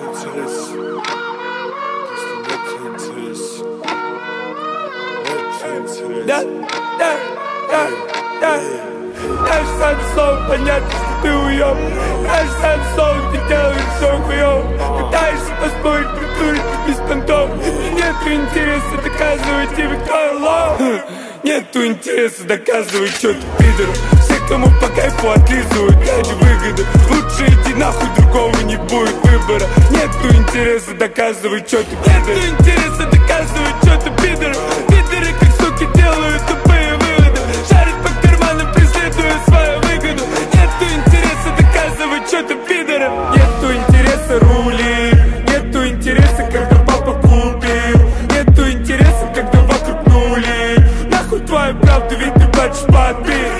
Наш сам сон, понятно, что ты уёб. Наш сам сон, ты делаешь всё хуёв. Пытаешься поспорить, притурить без понтов. И нету интереса доказывать тебе, кто лох. Нету интереса доказывать, что ты пидор. Все, кому по кайфу отлизывают ради выгоды. Лучше иди нахуй, другого не будет выбора. Нету интереса доказывать, что ты пидор. Нету интереса доказывать, что ты пидор. Пидоры, как суки, делают тупые выводы. Шарят по карманам, преследуя свою выгоду. Нету интереса доказывать, что ты пидор. Нету интереса рули. Нету интереса, когда папа купил. Нету интереса, когда вокруг нули. Нахуй твою правду, ведь ты плачешь под бит.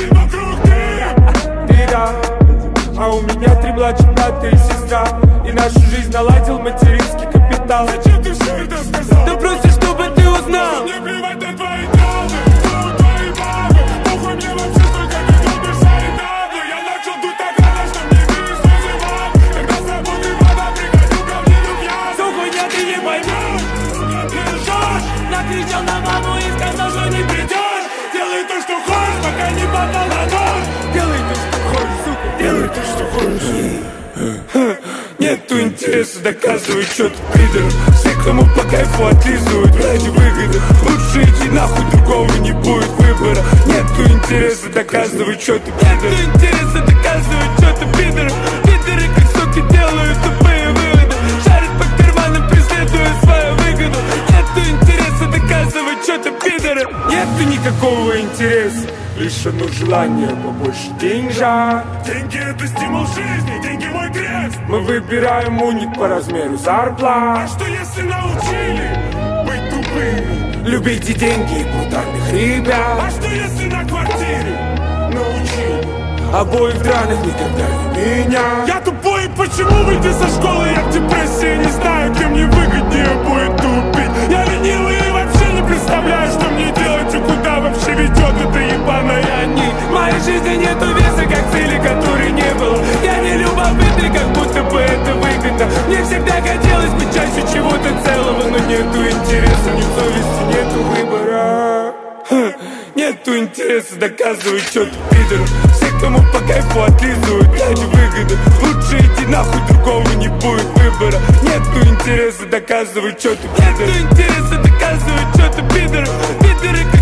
Ты да, а у меня 3 младших брата и сестра. И нашу жизнь наладил материнский капитал. Зачем ты все это сказал? Да просто чтобы ты узнал. Мне плевать на твои травмы, твои бабы. Похуй мне вообще, сколько ты любишь шаринадо. Я начал дуть так рано, что мне видишь слезы мам. Когда с работы мама приходил ко мне пьян. Всё хуйня, ты не поймешь. Ты лжешь. Накричал на маму и сказал, что не придешь. Делай то, что хочешь, пока не попал на нож. Делай то, что хочешь, сука, делай то, что хочешь. Нету интереса доказывать, что ты пидор. Все, кому по кайфу отлизывают ради выгоды. Лучше иди нахуй, другого не будет выбора. Нету интереса доказывать, что ты пидор. Нету интереса доказывать, что ты пидор. Пидоры, как суки, делают тупые выводы. Шарят по карманам, преследуя свою выгоду. Нету интереса доказывать, что ты пидор. Нету никакого интереса, лишь одно желание побольше деньжат. Деньги — это стимул жизни, деньги — мой крест. Мы выбираем уник по размеру зарплат. А что если научили быть тупыми? Любите деньги и брутальных ребят. А что если на квартире научили? Обоих драных никогда не меня. Я тупой, почему выйти со школы? Я в депрессии, не знаю, где мне выгоднее будет тупить. Я ленивый и вообще не представляю, что мне делать и куда вообще ведет эта ебаная нить. В моей жизни нету веса, как цели, которой не было. Я не любопытный, как будто бы это выгодно. Мне всегда хотелось быть частью чего-то целого, но нету интереса, ни совести, нету выбора. Нету интереса доказывать, что ты пидор. Все, кому по кайфу отлизывают ради выгоды. Лучше иди нахуй, другого не будет выбора. Нету интереса доказывать, что ты пидор. Нету интереса доказывать, что ты пидор. Пидоры,